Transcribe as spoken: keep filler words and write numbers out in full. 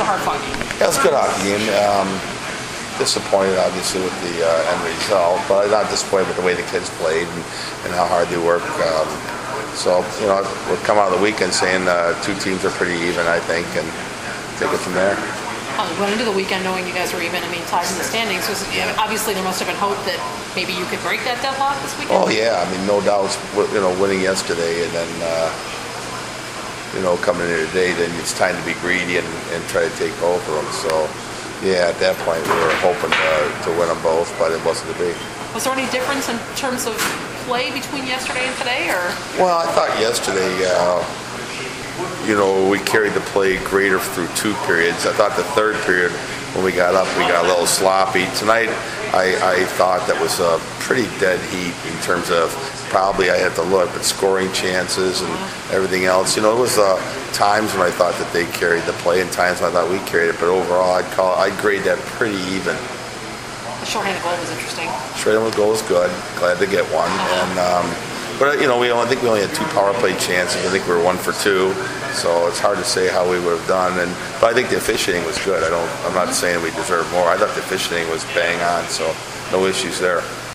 a hard-fought game. Yeah, it was a good hockey game. Um, disappointed, obviously, with the uh, end result, but not disappointed with the way the kids played and, and how hard they work. Um, so, you know, we'll come out of the weekend saying uh, two teams are pretty even, I think, and take it from there. Oh, you went into the weekend knowing you guys were even. I mean, tied in the standings. Was, yeah, obviously, there must have been hope that maybe you could break that deadlock this weekend. Oh yeah, I mean, no doubt. You know, winning yesterday and then uh, you know coming in today, then it's time to be greedy and, and try to take over them. So yeah, at that point we were hoping to, to win them both, but it wasn't to be. Was there any difference in terms of play between yesterday and today, or? Well, I thought yesterday. Uh, You know, we carried the play greater through two periods. I thought the third period, when we got up, we got a little sloppy. Tonight, I, I thought that was a pretty dead heat in terms of probably I had to look, but scoring chances and everything else. You know, it was uh, times when I thought that they carried the play and times when I thought we carried it. But overall, I'd call I'd grade that pretty even. The shorthanded goal was interesting. Shorthanded goal was good. Glad to get one. And. Um, But you know, we only, I think we only had two power play chances. I think we were one for two, so it's hard to say how we would have done. And but I think the officiating was good. I don't. I'm not saying we deserve more. I thought the officiating was bang on, so no issues there.